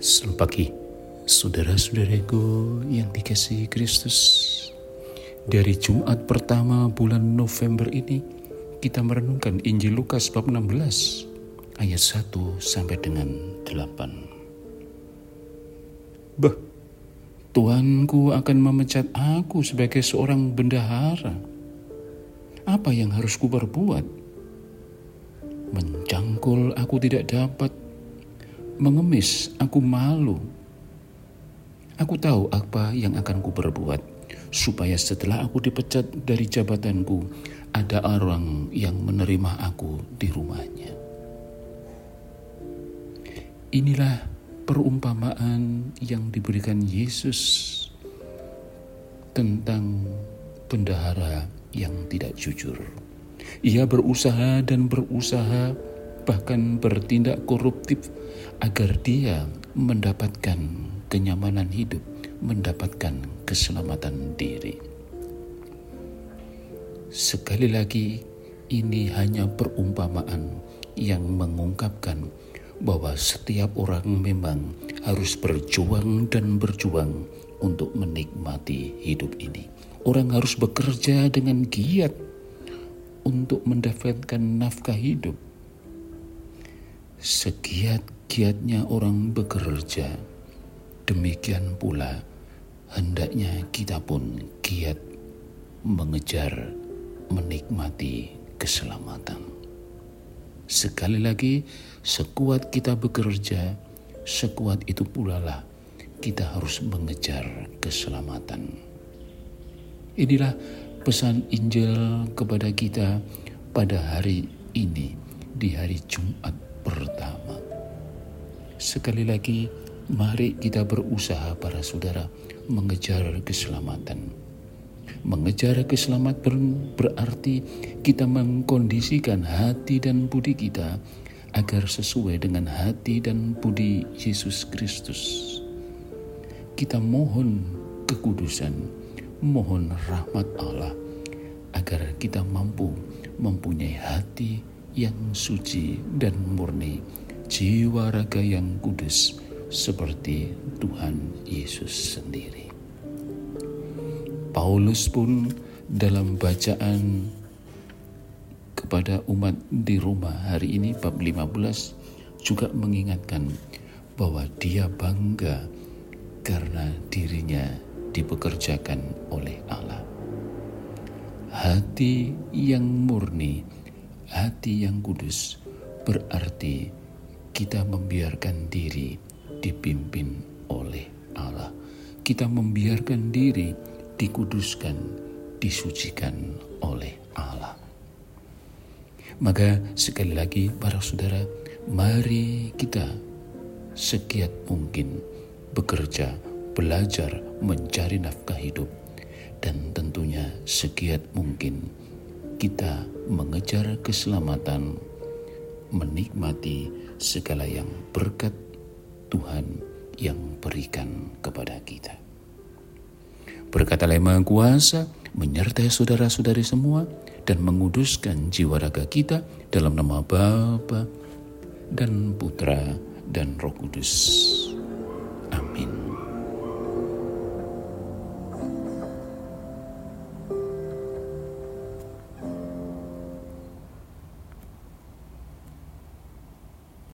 Selamat pagi, saudara-saudaraku yang dikasihi Kristus. Dari Jumat pertama bulan November ini, kita merenungkan Injil Lukas bab 16, ayat 1 sampai dengan 8. Tuanku akan memecat aku sebagai seorang bendahara. Apa yang harus kuperbuat? Mencangkul aku tidak dapat, mengemis aku malu. Aku tahu apa yang akan kuperbuat, supaya setelah aku dipecat dari jabatanku, ada orang yang menerima aku di rumahnya. Inilah perumpamaan yang diberikan Yesus tentang bendahara yang tidak jujur. Ia berusaha dan berusaha, bahkan bertindak koruptif agar dia mendapatkan kenyamanan hidup, mendapatkan keselamatan diri. Sekali lagi, ini hanya perumpamaan yang mengungkapkan bahwa setiap orang memang harus berjuang dan berjuang untuk menikmati hidup ini. Orang harus bekerja dengan giat untuk mendapatkan nafkah hidup. Segiat-giatnya orang bekerja, demikian pula hendaknya kita pun giat mengejar menikmati keselamatan. Sekali lagi, sekuat kita bekerja, sekuat itu pula lah kita harus mengejar keselamatan. Inilah pesan Injil kepada kita pada hari ini, di hari Jumat pertama. Sekali lagi, mari kita berusaha para saudara mengejar keselamatan. Mengejar keselamatan berarti kita mengkondisikan hati dan budi kita agar sesuai dengan hati dan budi Yesus Kristus. Kita mohon kekudusan, mohon rahmat Allah agar kita mampu mempunyai hati yang suci dan murni, jiwa raga yang kudus seperti Tuhan Yesus sendiri. Paulus pun dalam bacaan kepada umat di Roma hari ini bab 15 juga mengingatkan bahwa dia bangga karena dirinya dipekerjakan oleh Allah. Hati yang murni, hati yang kudus berarti kita membiarkan diri dipimpin oleh Allah. Kita membiarkan diri dikuduskan, disucikan oleh Allah. Maka sekali lagi para saudara, mari kita segiat mungkin bekerja, belajar, mencari nafkah hidup, dan tentunya segiat mungkin kita mengejar keselamatan, menikmati segala yang berkat Tuhan yang berikan kepada kita. Berkat Allah yang Maha Kuasa menyertai saudara-saudari semua dan menguduskan jiwa raga kita dalam nama Bapa dan Putra dan Roh Kudus.